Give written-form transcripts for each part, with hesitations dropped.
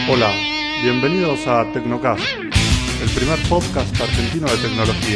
Hola, bienvenidos a Tecnocast, el primer podcast argentino de tecnología.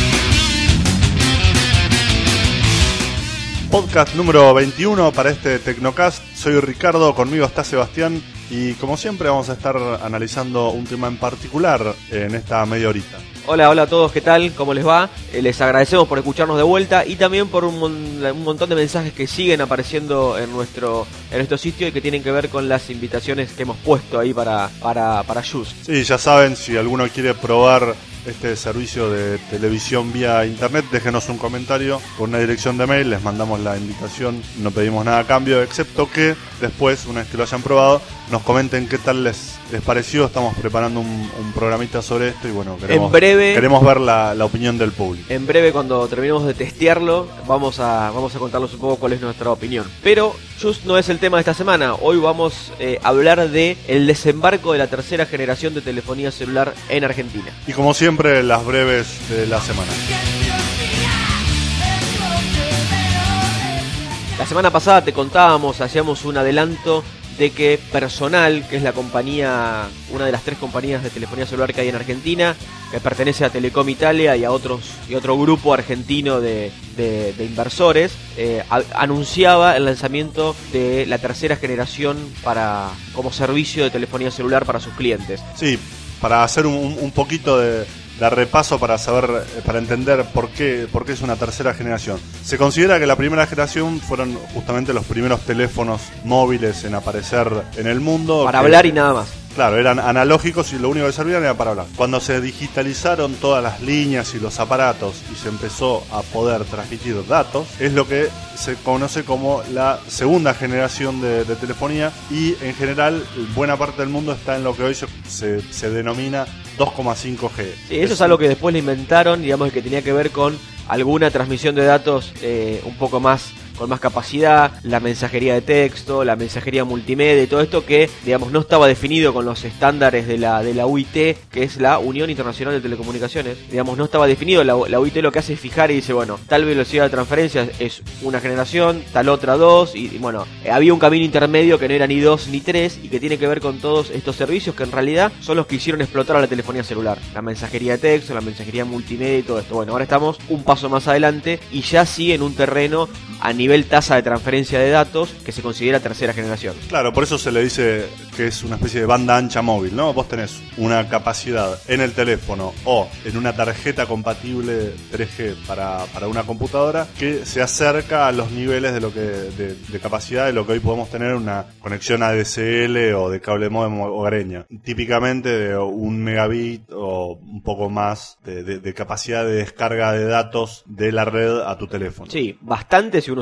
Podcast número 21 para este Tecnocast. Soy Ricardo, conmigo está Sebastián y como siempre vamos a estar analizando un tema en particular en esta media horita. Hola a todos, ¿qué tal? ¿Cómo les va? Les agradecemos por escucharnos de vuelta y también por un montón de mensajes que siguen apareciendo en nuestro sitio y que tienen que ver con las invitaciones que hemos puesto ahí para Juice. Sí, ya saben, si alguno quiere probar este servicio de televisión vía internet, déjenos un comentario con una dirección de mail, les mandamos la invitación, no pedimos nada a cambio, excepto que después, una vez que lo hayan probado, nos comenten qué tal les pareció. Estamos preparando un programita sobre esto y bueno, queremos ver la opinión del público. En breve, cuando terminemos de testearlo, vamos a contarles un poco cuál es nuestra opinión. Pero Just no es el tema de esta semana. Hoy vamos a hablar de el desembarco de la tercera generación de telefonía celular en Argentina. Y como siempre, las breves de la semana. La semana pasada te contábamos, hacíamos un adelanto de que Personal, que es la compañía, una de las 3 compañías de telefonía celular que hay en Argentina, que pertenece a Telecom Italia y otro grupo argentino de inversores, anunciaba el lanzamiento de la tercera generación como servicio de telefonía celular para sus clientes. Sí, para hacer un poquito de repaso para entender por qué es una tercera generación. Se considera que la primera generación fueron justamente los primeros teléfonos móviles en aparecer en el mundo. Para hablar y nada más. Claro, eran analógicos y lo único que servían era para hablar. Cuando se digitalizaron todas las líneas y los aparatos y se empezó a poder transmitir datos, es lo que se conoce como la segunda generación de telefonía, y en general buena parte del mundo está en lo que hoy se denomina 2,5G. Sí, eso es algo que después le inventaron, digamos, que tenía que ver con alguna transmisión de datos un poco más con más capacidad, la mensajería de texto, la mensajería multimedia y todo esto que, digamos, no estaba definido con los estándares de la UIT, que es la Unión Internacional de Telecomunicaciones. Digamos, no estaba definido. La UIT lo que hace es fijar y dice, bueno, tal velocidad de transferencia es una generación, tal otra 2, y bueno, había un camino intermedio que no era ni 2 ni 3 y que tiene que ver con todos estos servicios que en realidad son los que hicieron explotar a la telefonía celular. La mensajería de texto, la mensajería multimedia y todo esto. Bueno, ahora estamos un paso más adelante y ya sí en un terreno a nivel tasa de transferencia de datos que se considera tercera generación. Claro, por eso se le dice que es una especie de banda ancha móvil, ¿no? Vos tenés una capacidad en el teléfono o en una tarjeta compatible 3G para una computadora que se acerca a los niveles de capacidad de lo que hoy podemos tener una conexión ADSL o de cable módem hogareña. Típicamente de 1 megabit o un poco más de capacidad de descarga de datos de la red a tu teléfono. Sí, bastante si uno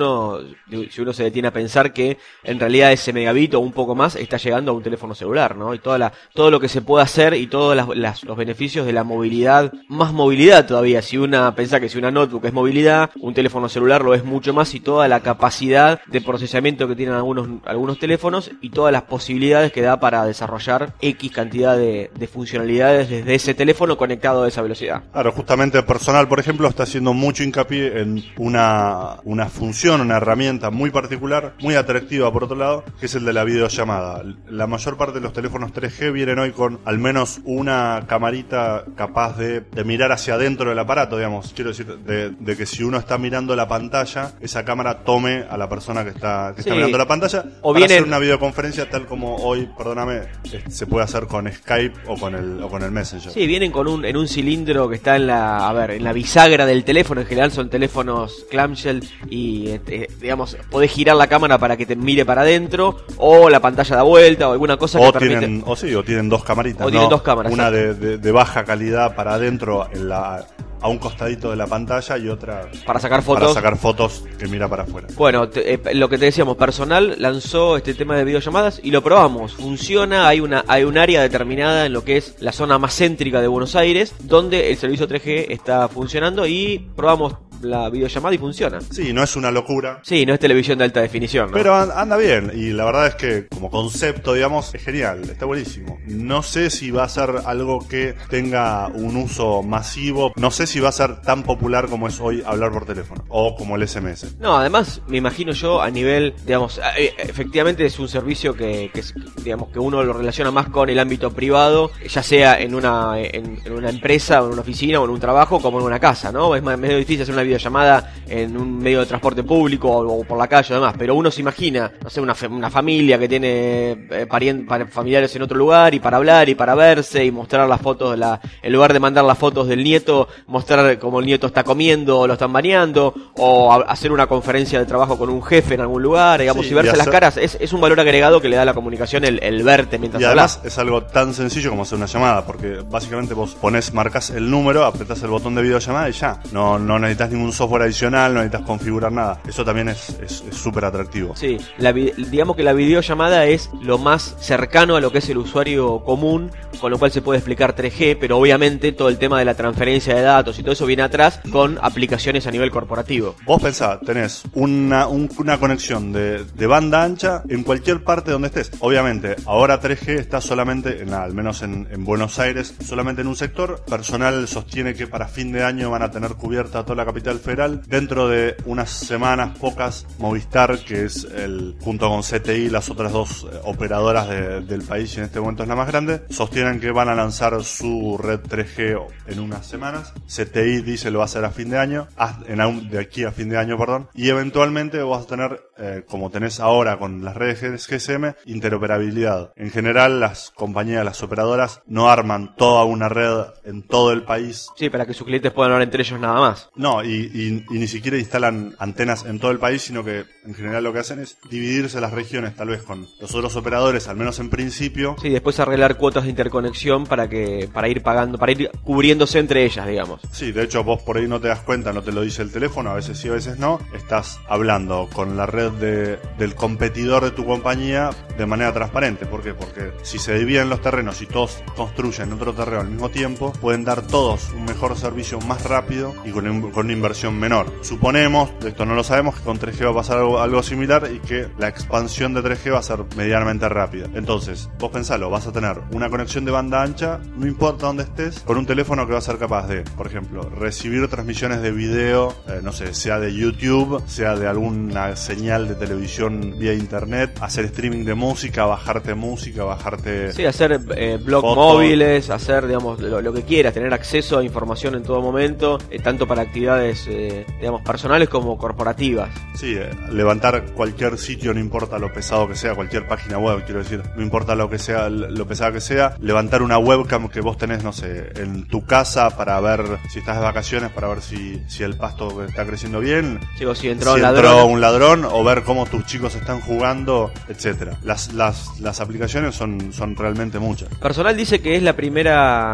se detiene a pensar que en realidad ese megabit o un poco más está llegando a un teléfono celular, ¿no? Y todo lo que se puede hacer y todos los beneficios de la movilidad, más movilidad todavía. Si una piensa que si una notebook es movilidad, un teléfono celular lo es mucho más, y toda la capacidad de procesamiento que tienen algunos teléfonos y todas las posibilidades que da para desarrollar X cantidad de funcionalidades desde ese teléfono conectado a esa velocidad. Claro, justamente Personal, por ejemplo, está haciendo mucho hincapié en una función, una herramienta muy particular, muy atractiva por otro lado, que es el de la videollamada. La mayor parte de los teléfonos 3G vienen hoy con al menos una camarita capaz de mirar hacia adentro del aparato, digamos. Quiero decir, de que si uno está mirando la pantalla, esa cámara tome a la persona que está mirando la pantalla, o para hacer una videoconferencia tal como hoy, se puede hacer con Skype o con el Messenger. Sí, vienen en un cilindro que está en la bisagra del teléfono. En general son teléfonos clamshell y digamos, podés girar la cámara para que te mire para adentro, o la pantalla da vuelta, o alguna cosa que permite. O tienen dos camaritas. O tienen dos cámaras. Una de baja calidad para adentro a un costadito de la pantalla y otra para sacar fotos que mira para afuera. Bueno, lo que te decíamos, Personal lanzó este tema de videollamadas y lo probamos. Funciona, hay un área determinada en lo que es la zona más céntrica de Buenos Aires donde el servicio 3G está funcionando y probamos la videollamada y funciona. Sí, no es una locura. Sí, no es televisión de alta definición, ¿no? Pero anda bien, y la verdad es que como concepto, digamos, es genial, está buenísimo. No sé si va a ser algo que tenga un uso masivo, no sé si va a ser tan popular como es hoy hablar por teléfono, o como el SMS. No, además, me imagino yo a nivel, digamos, efectivamente es un servicio que digamos, que uno lo relaciona más con el ámbito privado, ya sea en una empresa, o en una oficina, o en un trabajo, como en una casa, ¿no? Es medio difícil hacer una videollamada en un medio de transporte público o por la calle o demás, pero uno se imagina, no sé, una familia que tiene familiares en otro lugar, y para hablar y para verse y mostrar las fotos, en lugar de mandar las fotos del nieto, mostrar cómo el nieto está comiendo o lo están bañando, o hacer una conferencia de trabajo con un jefe en algún lugar, digamos, sí, y verse las caras, es un valor agregado que le da a la comunicación el verte mientras hablas. Y además es algo tan sencillo como hacer una llamada, porque básicamente vos marcas el número, apretás el botón de videollamada y ya. No necesitas ningún software adicional, no necesitas configurar nada. Eso también es súper atractivo. Sí, digamos que la videollamada es lo más cercano a lo que es el usuario común, con lo cual se puede explicar 3G, pero obviamente todo el tema de la transferencia de datos y todo eso viene atrás con aplicaciones a nivel corporativo. Vos pensá, tenés una conexión de banda ancha en cualquier parte donde estés. Obviamente, ahora 3G está solamente, al menos en Buenos Aires, solamente en un sector. Personal sostiene que para fin de año van a tener cubierta toda la capital federal. Dentro de unas semanas, pocas, Movistar, que es junto con CTI, las otras dos operadoras del país, y en este momento es la más grande, sostienen que van a lanzar su red 3G en unas semanas. CTI dice lo va a hacer a fin de año, de aquí a fin de año, perdón, y eventualmente vas a tener, como tenés ahora con las redes GSM, interoperabilidad. En general, las compañías, las operadoras, no arman toda una red en todo el país. Sí, para que sus clientes puedan hablar entre ellos nada más. No, y ni siquiera instalan antenas en todo el país, sino que en general lo que hacen es dividirse las regiones, tal vez con los otros operadores, al menos en principio. Sí, después arreglar cuotas de interconexión para ir pagando, para ir cubriéndose entre ellas, digamos. Sí, de hecho vos por ahí no te das cuenta, no te lo dice el teléfono, a veces sí, a veces no. Estás hablando con la red del competidor de tu compañía de manera transparente. ¿Por qué? Porque si se dividen los terrenos y todos construyen otro terreno al mismo tiempo, pueden dar todos un mejor servicio más rápido y con una inversión menor. Suponemos, de esto no lo sabemos, que con 3G va a pasar algo similar, y que la expansión de 3G va a ser medianamente rápida. Entonces, vos pensalo, vas a tener una conexión de banda ancha, no importa dónde estés, con un teléfono que va a ser capaz de, por ejemplo, recibir transmisiones de video, no sé, sea de YouTube, sea de alguna señal de televisión vía internet, hacer streaming de música, bajarte sí, hacer blog móviles, hacer, digamos, lo que quieras, tener acceso a información en todo momento, tanto para actividades, digamos, personales como corporativas. Sí, levantar cualquier sitio, no importa lo pesado que sea, cualquier página web, quiero decir, no importa lo pesada que sea, levantar una webcam que vos tenés, no sé, en tu casa para ver si estás de vacaciones, para ver si el pasto está creciendo bien, sí, o si entró un ladrón, o ver cómo tus chicos están jugando, etcétera. Las aplicaciones son realmente muchas. Personal dice que es el primer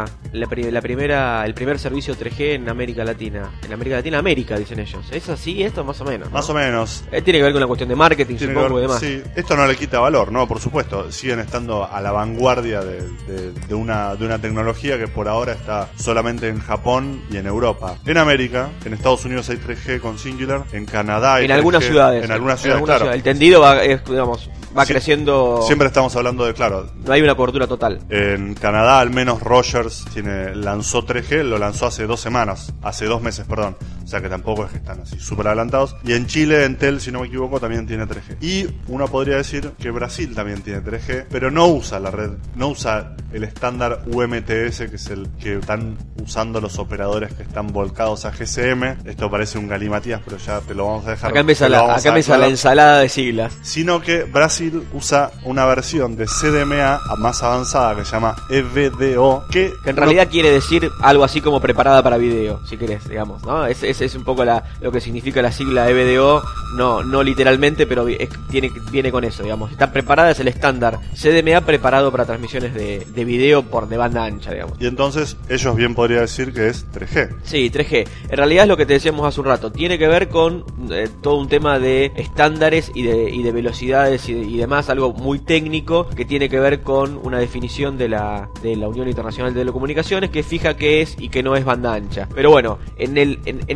servicio 3G en América Latina. En América Latina, América, dicen ellos. ¿Es así esto? Más o menos, ¿no? Más o menos. Tiene que ver con la cuestión de marketing, supongo, y demás. Sí, esto no le quita valor, ¿no? Por supuesto, siguen estando a la vanguardia de una tecnología que por ahora está solamente en Japón y en Europa. En América, en Estados Unidos hay 3G con Singular, en Canadá hay 3G, algunas ciudades. En algunas ciudades, claro. El tendido va creciendo. Siempre estamos hablando de, claro, no hay una cobertura total. En Canadá, al menos Rogers lanzó 3G, lo lanzó hace 2 meses, perdón. O sea que tampoco es que están así súper adelantados. Y en Chile, Entel, si no me equivoco, también tiene 3G. Y uno podría decir que Brasil también tiene 3G, pero no usa la red, no usa el estándar UMTS, que es el que están usando los operadores que están volcados a GSM. Esto parece un galimatías, pero ya te lo vamos a dejar. Acá empieza la ensalada de siglas. Sino que Brasil usa una versión de CDMA más avanzada que se llama EVDO, que en realidad quiere decir algo así como preparada para video, si querés, digamos, ¿no? Es un poco lo que significa la sigla EVDO, no literalmente, pero viene con eso, digamos. Está preparada, es el estándar CDMA preparado para transmisiones de video de banda ancha, digamos. Y entonces ellos bien podrían decir que es 3G. Sí, 3G. En realidad es lo que te decíamos hace un rato. Tiene que ver con todo un tema de estándares y de velocidades y demás, algo muy técnico que tiene que ver con una definición de la Unión Internacional de Telecomunicaciones que fija qué es y qué no es banda ancha. Pero bueno, en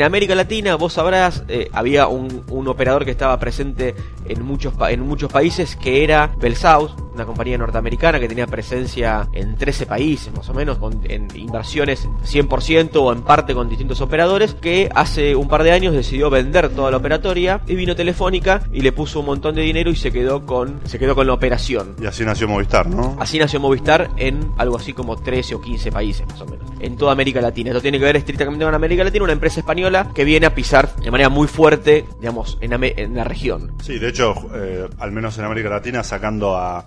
América Latina, vos sabrás, había un operador que estaba presente en muchos países, que era Bell South, una compañía norteamericana que tenía presencia en 13 países más o menos, en inversiones 100% o en parte con distintos operadores, que hace un par de años decidió vender toda la operatoria y vino Telefónica y le puso un montón de dinero y se quedó con la operación. Y así nació Movistar, ¿no? Así nació Movistar en algo así como 13 o 15 países más o menos, en toda América Latina. Esto tiene que ver estrictamente con América Latina, una empresa española que viene a pisar de manera muy fuerte, digamos, en la región. Sí, de hecho, al menos en América Latina, sacando a...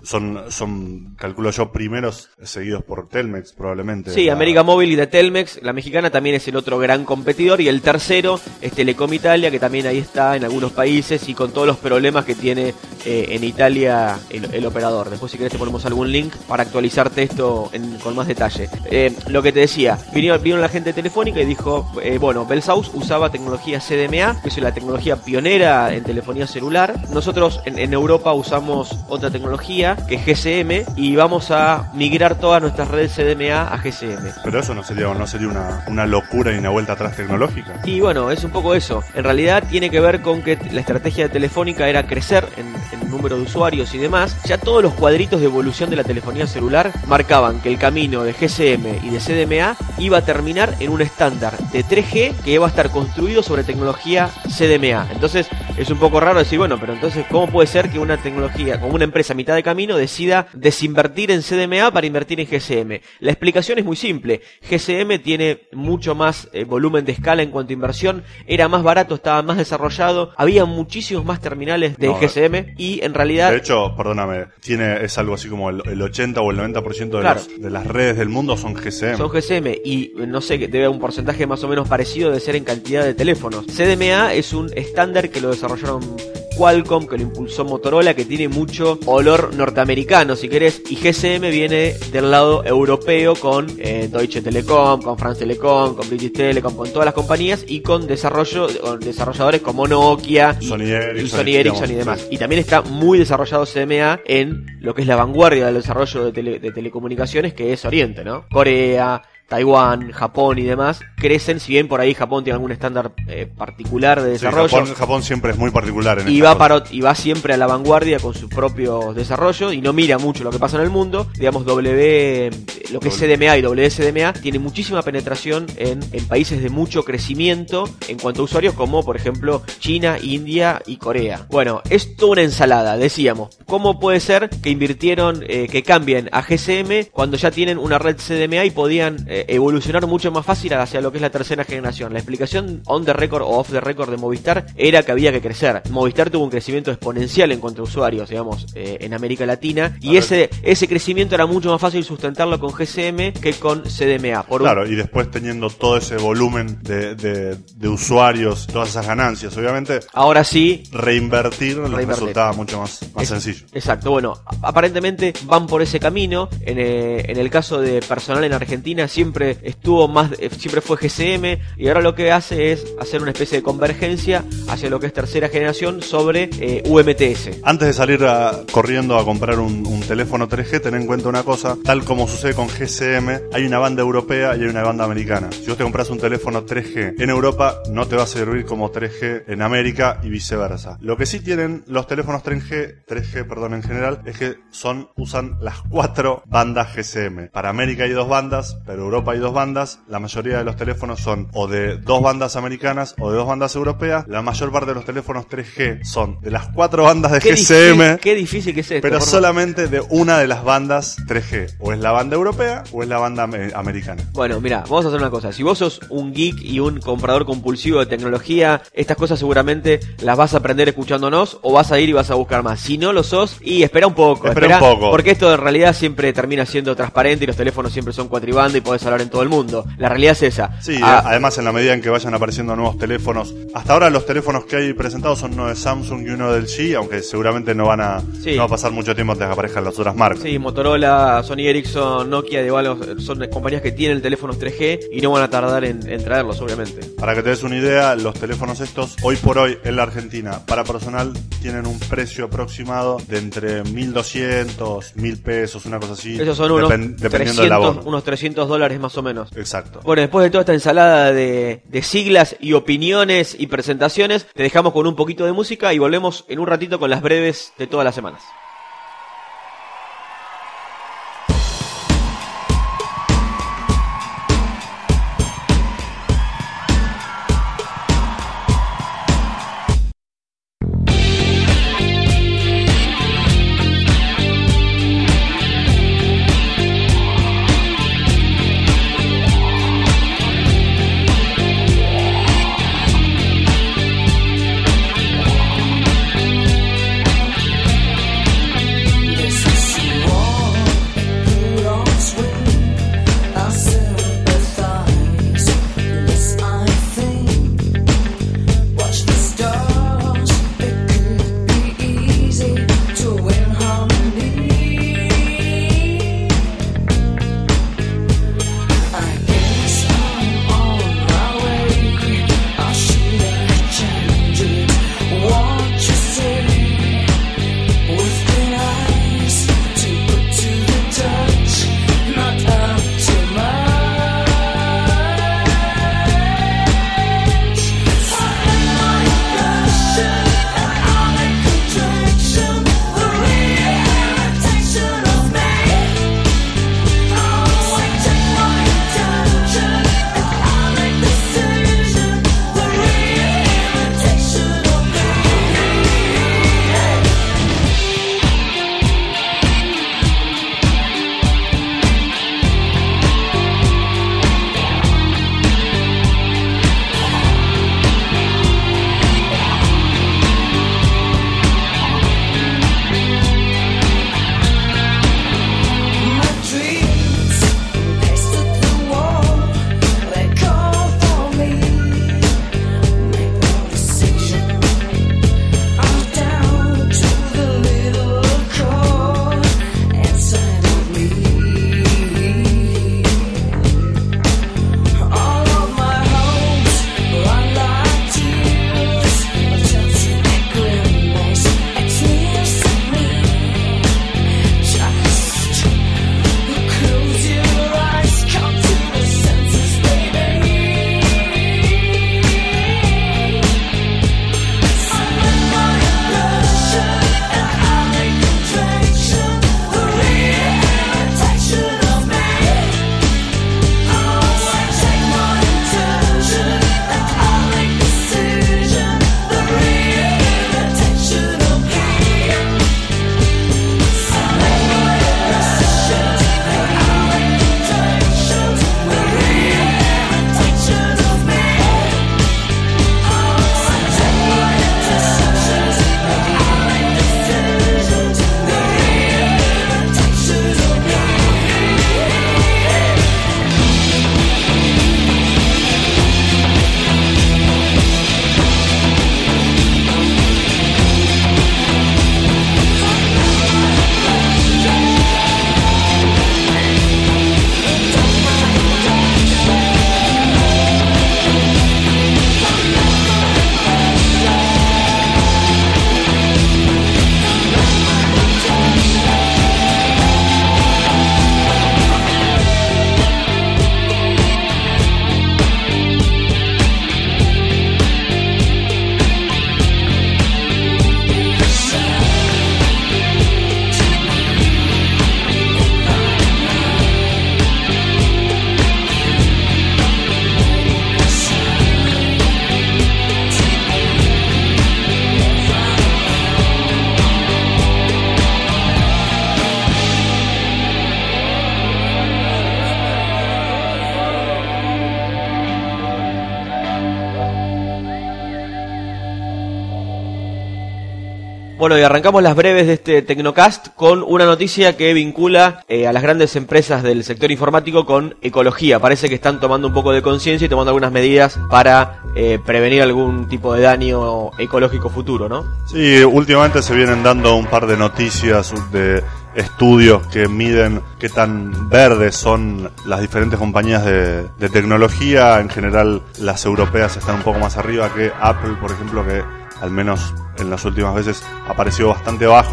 Son, calculo yo, primeros seguidos por Telmex, probablemente. Sí, América Móvil y de Telmex, la mexicana también es el otro gran competidor, y el tercero es Telecom Italia, que también ahí está en algunos países y con todos los problemas que tiene en Italia el operador. Después, si querés, te ponemos algún link para actualizarte esto con más detalle. Lo que te decía, vino la gente de Telefónica y dijo, bueno, Bell South usaba tecnología CDMA, que es la tecnología pionera en telefonía celular. Nosotros en Europa usamos otra tecnología, que es GSM, y vamos a migrar todas nuestras redes CDMA a GSM. Pero eso no sería una locura y una vuelta atrás tecnológica. Y bueno, es un poco eso. En realidad tiene que ver con que la estrategia de Telefónica era crecer en número de usuarios y demás. Ya todos los cuadritos de evolución de la telefonía celular marcaban que el camino de GSM y de CDMA iba a terminar en un estándar de 3G que iba a estar construido sobre tecnología CDMA. Entonces es un poco raro decir, bueno, pero entonces ¿cómo puede ser que una tecnología, como una empresa a mitad de camino, decida desinvertir en CDMA para invertir en GSM? La explicación es muy simple. GSM tiene mucho más volumen de escala en cuanto a inversión, era más barato, estaba más desarrollado, había muchísimos más terminales de GSM, y en realidad... De hecho, perdóname, es algo así como el 80 o el 90% de las redes del mundo son GSM. Son GSM, y no sé, debe un porcentaje más o menos parecido de ser en cantidad de teléfonos. CDMA es un estándar que lo desarrollaron Qualcomm, que lo impulsó Motorola, que tiene mucho olor norteamericano, si querés, y GSM viene del lado europeo con Deutsche Telekom, con France Telecom, con British Telecom, con todas las compañías, y con desarrolladores como Nokia y Sony Ericsson y demás. Sí. Y también está muy desarrollado CDMA en lo que es la vanguardia del desarrollo de telecomunicaciones, que es Oriente, ¿no? Corea, Taiwán, Japón y demás crecen, si bien por ahí Japón tiene algún estándar particular de desarrollo. Sí, Japón siempre es muy particular en y va siempre a la vanguardia con su propio desarrollo y no mira mucho lo que pasa en el mundo. Digamos, lo que es CDMA y WCDMA tiene muchísima penetración en países de mucho crecimiento en cuanto a usuarios, como por ejemplo China, India y Corea. Bueno, es toda una ensalada, decíamos. ¿Cómo puede ser que invirtieron, que cambien a GSM cuando ya tienen una red CDMA y podían evolucionar mucho más fácil hacia lo que es la tercera generación? La explicación on the record o off the record de Movistar era que había que crecer. Movistar tuvo un crecimiento exponencial en cuanto a usuarios, digamos, en América Latina, y ese crecimiento era mucho más fácil sustentarlo con GSM que con CDMA. Y después teniendo todo ese volumen de usuarios, todas esas ganancias, obviamente, ahora sí, reinvertir resultaba mucho más sencillo. Exacto, bueno, aparentemente van por ese camino. En el caso de personal en Argentina siempre fue GSM, y ahora lo que hace es hacer una especie de convergencia hacia lo que es tercera generación sobre UMTS. Antes de salir corriendo a comprar un teléfono 3G, ten en cuenta una cosa: tal como sucede con GSM, hay una banda europea y hay una banda americana. Si vos te compras un teléfono 3G en Europa, no te va a servir como 3G en América y viceversa. Lo que sí tienen los teléfonos 3G en general, es que usan las 4 bandas GSM. Para América hay 2 bandas, pero Europa hay 2 bandas. La mayoría de los teléfonos son o de 2 bandas americanas o de 2 bandas europeas. La mayor parte de los teléfonos 3G son de las 4 bandas de GSM. Qué difícil que es esto. Pero solamente de una de las bandas 3G. O es la banda europea o es la banda americana. Bueno, mira, vamos a hacer una cosa. Si vos sos un geek y un comprador compulsivo de tecnología, estas cosas seguramente las vas a aprender escuchándonos, o vas a ir y vas a buscar más. Si no lo sos, y espera un poco. Porque esto en realidad siempre termina siendo transparente y los teléfonos siempre son cuatribanda y podés hablar en todo el mundo. La realidad es esa. Sí, además, en la medida en que vayan apareciendo nuevos teléfonos, hasta ahora los teléfonos que hay presentados son uno de Samsung y uno del LG, aunque seguramente no va a pasar mucho tiempo hasta que aparezcan las otras marcas. Sí, Motorola, Sony Ericsson, Nokia, son compañías que tienen teléfonos 3G y no van a tardar en traerlos, obviamente. Para que te des una idea, los teléfonos estos, hoy por hoy en la Argentina, para personal, tienen un precio aproximado de entre 1.200, 1.000 pesos, una cosa así. Esos son unos $300 dólares más o menos. Exacto. Bueno, después de toda esta ensalada de siglas y opiniones y presentaciones, te dejamos con un poquito de música y volvemos en un ratito con las breves de todas las semanas. Bueno, y arrancamos las breves de este Tecnocast con una noticia que vincula a las grandes empresas del sector informático con ecología. Parece que están tomando un poco de conciencia y tomando algunas medidas para prevenir algún tipo de daño ecológico futuro, ¿no? Sí, últimamente se vienen dando un par de noticias de estudios que miden qué tan verdes son las diferentes compañías de tecnología. En general, las europeas están un poco más arriba que Apple, por ejemplo, que al menos en las últimas veces apareció bastante bajo.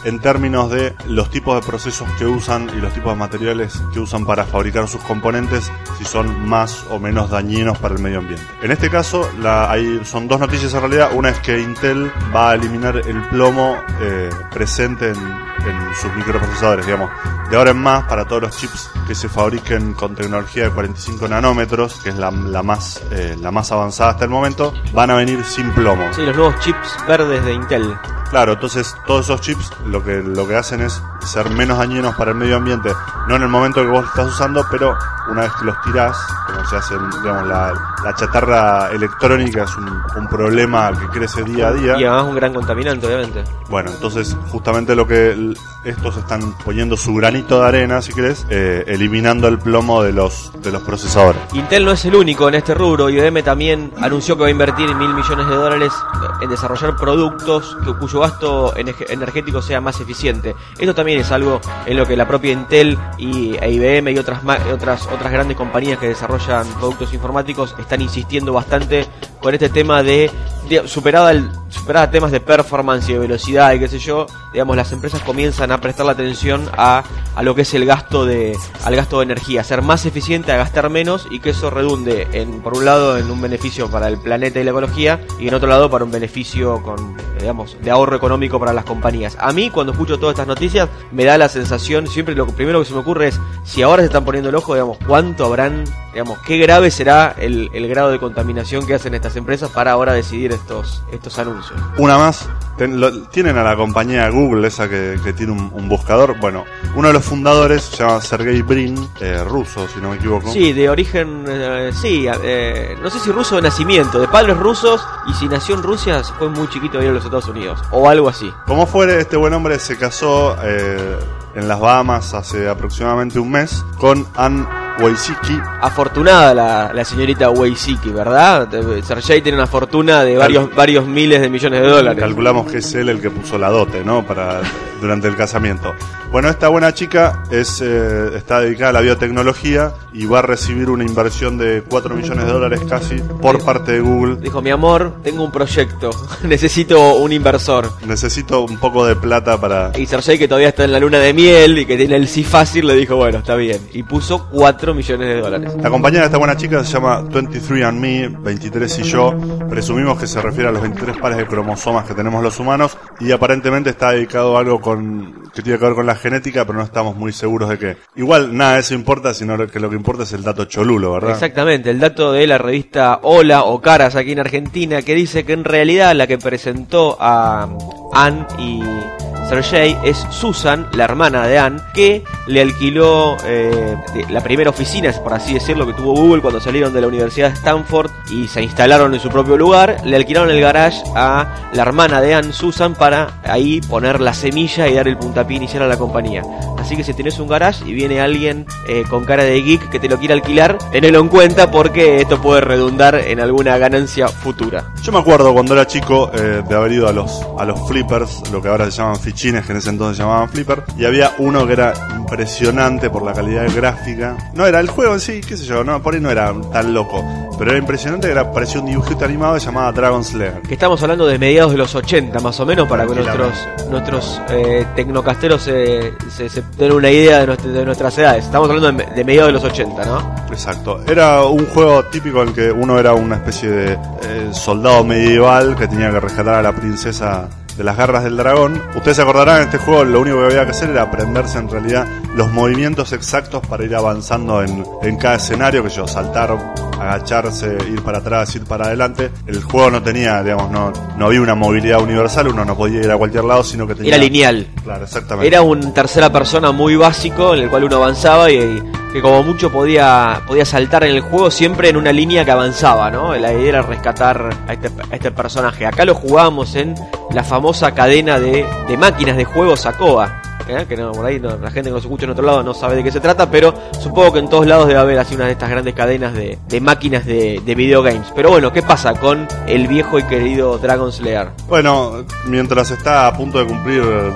en términos de los tipos de procesos que usan y los tipos de materiales que usan para fabricar sus componentes, si son más o menos dañinos para el medio ambiente. En este caso, son dos noticias en realidad. Una es que Intel va a eliminar el plomo presente en sus microprocesadores, digamos. De ahora en más, para todos los chips que se fabriquen con tecnología de 45 nanómetros, que es la más avanzada hasta el momento, van a venir sin plomo. Sí, los nuevos chips verdes de Intel. Claro, entonces todos esos chips lo que hacen es ser menos dañinos para el medio ambiente, no en el momento que vos los estás usando, pero una vez que los tirás, como se hace, digamos, la chatarra electrónica es un problema que crece día a día. Y además un gran contaminante, obviamente. Bueno, entonces justamente lo que estos están poniendo su granito de arena, si querés, eliminando el plomo de los procesadores. Intel no es el único en este rubro. IBM también anunció que va a invertir $1.000 millones en desarrollar productos cuyo gasto energético sea más eficiente. Esto también es algo en lo que la propia Intel e IBM y otras grandes compañías que desarrollan productos informáticos están insistiendo bastante con este tema de superada temas de performance y de velocidad y qué sé yo, digamos, las empresas comienzan a prestar la atención a lo que es al gasto de energía, ser más eficiente, a gastar menos, y que eso redunde por un lado en un beneficio para el planeta y la ecología, y en otro lado para un beneficio de ahorro económico para las compañías. A mí, cuando escucho todas estas noticias, me da la sensación, siempre lo primero que se me ocurre es, si ahora se están poniendo el ojo, digamos, cuánto habrán, digamos, qué grave será el grado de contaminación que hacen estas empresas para ahora decidir estos anuncios. Una más, tienen a la compañía Google, esa que tiene un buscador. Bueno, uno de los fundadores se llama Sergey Brin, ruso, si no me equivoco. Sí, de origen, no sé si ruso de nacimiento, de padres rusos, y si nació en Rusia fue muy chiquito de ir a los Estados Unidos, o algo así. Como fuere, este buen hombre se casó en las Bahamas hace aproximadamente un mes con Ann Wojcicki. Afortunada la señorita Wojcicki, ¿verdad? Sergey tiene una fortuna de varios miles de millones de dólares. Calculamos que es él el que puso la dote, ¿no? Durante el casamiento. Bueno, esta buena chica está dedicada a la biotecnología y va a recibir una inversión de $4 millones casi por parte de Google. Dijo, mi amor, tengo un proyecto, necesito un inversor. Necesito un poco de plata para... Y Sergey, que todavía está en la luna de miel y que tiene el sí fácil, le dijo, bueno, está bien. Y puso $4 millones. La compañía de esta buena chica se llama 23andMe, 23 y yo. Presumimos que se refiere a los 23 pares de cromosomas que tenemos los humanos, y aparentemente está dedicado a algo que tiene que ver con la genética, pero no estamos muy seguros de qué. Igual nada de eso importa, sino que lo que importa es el dato cholulo, ¿verdad? Exactamente, el dato de la revista Hola o Caras aquí en Argentina, que dice que en realidad la que presentó a Ann y Sergey es Susan, la hermana de Ann, que le alquiló la primera oficina, por así decirlo, que tuvo Google cuando salieron de la Universidad de Stanford y se instalaron en su propio lugar. Le alquilaron el garage a la hermana de Ann, Susan, para ahí poner la semilla y dar el puntapié inicial a la compañía. Así que si tenés un garage y viene alguien con cara de geek que te lo quiere alquilar, tenelo en cuenta, porque esto puede redundar en alguna ganancia futura. Yo me acuerdo cuando era chico de haber ido a los flippers, lo que ahora se llaman fichines, que en ese entonces se llamaban flipper, y había uno que era impresionante por la calidad gráfica. No era el juego en sí, qué sé yo, no, por ahí no era tan loco, pero era impresionante, parecía un dibujito animado que se llamaba Dragon's Lair. Que estamos hablando de mediados de los 80 más o menos, para que nuestros tecnocasteros se den una idea de nuestras edades. Estamos hablando de mediados de los 80, ¿no? Exacto, era un juego típico en el que uno era una especie de soldado medieval que tenía que rescatar a la princesa de las garras del dragón. Ustedes se acordarán, en este juego lo único que había que hacer era aprenderse en realidad los movimientos exactos para ir avanzando en cada escenario, que yo, saltar, agacharse, ir para atrás, ir para adelante. El juego no tenía, digamos, no había una movilidad universal, uno no podía ir a cualquier lado, sino que tenía... Era lineal. Claro, exactamente. Era un tercera persona muy básico en el cual uno avanzaba y que como mucho podía saltar en el juego siempre en una línea que avanzaba, ¿no? La idea era rescatar a este personaje. Acá lo jugábamos en la famosa cadena de máquinas de juegos Sacoa. Que no, por ahí la gente que nos escucha en otro lado no sabe de qué se trata, pero supongo que en todos lados debe haber así una de estas grandes cadenas de máquinas de videogames. Pero bueno, ¿qué pasa con el viejo y querido Dragon's Lair? Bueno, mientras está a punto de cumplir,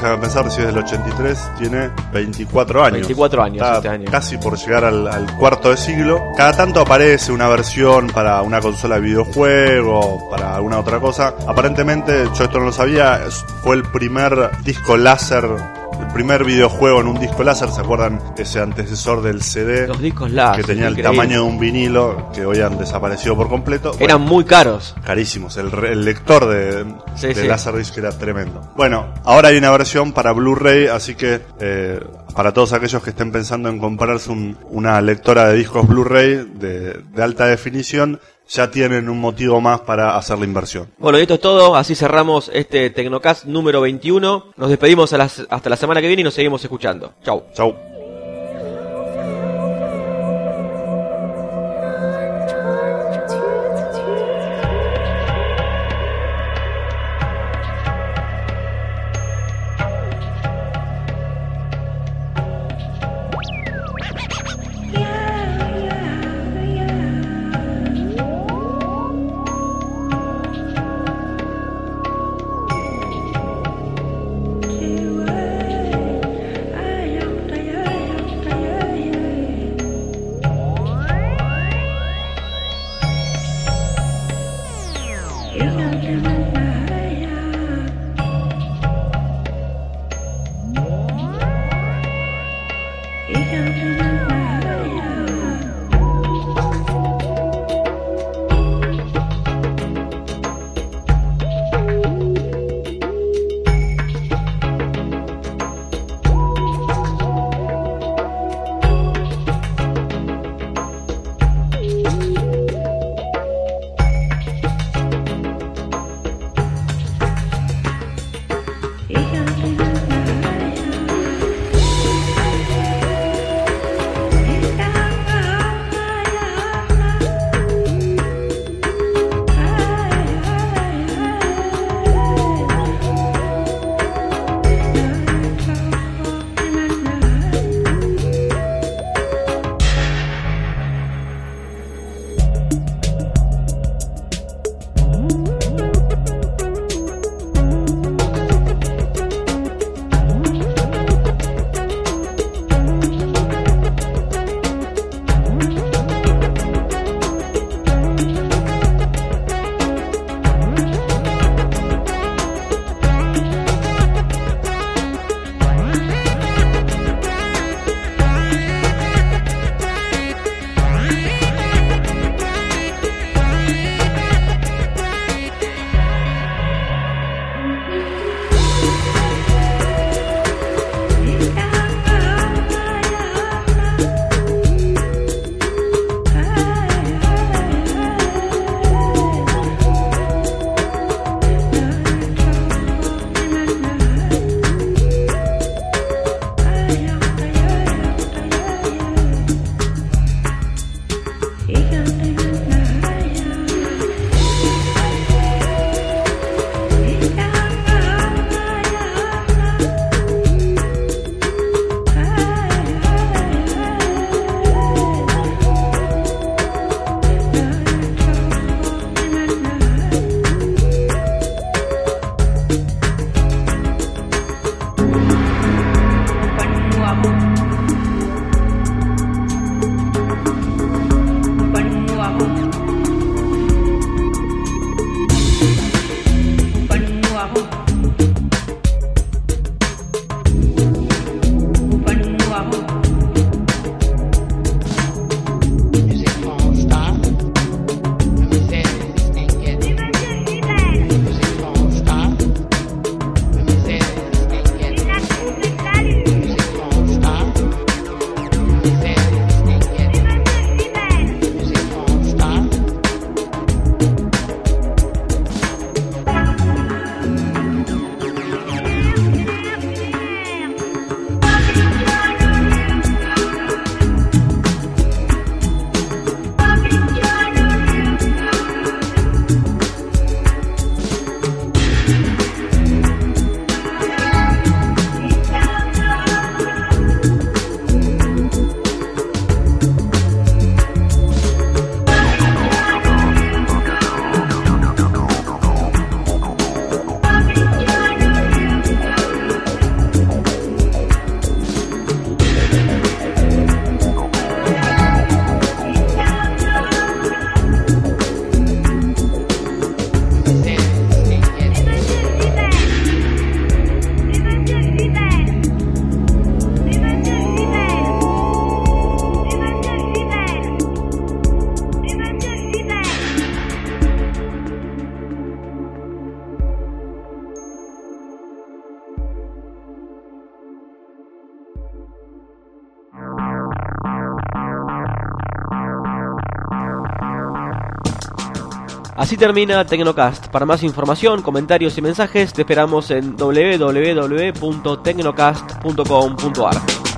déjame pensar, si es del 83, tiene 24 años. 24 años Está este año. casi por llegar al cuarto de siglo. Cada tanto aparece una versión para una consola de videojuego, para alguna otra cosa. Aparentemente, yo esto no lo sabía, fue el primer disco láser, el primer videojuego en un disco láser. ¿Se acuerdan? Ese antecesor del CD. Los discos láser, que tenía el increíble. tamaño de un vinilo, que hoy han desaparecido por completo. Eran muy caros. Carísimos. El lector de Sí. Laserdisc era tremendo. Bueno, ahora hay una versión para Blu-ray, así que para todos aquellos que estén pensando en comprarse una lectora de discos Blu-ray de alta definición, ya tienen un motivo más para hacer la inversión. Bueno, y esto es todo. Así cerramos este Tecnocast número 21. Nos despedimos hasta la semana que viene y nos seguimos escuchando. Chau. Chau. Así termina Tecnocast. Para más información, comentarios y mensajes te esperamos en www.tecnocast.com.ar.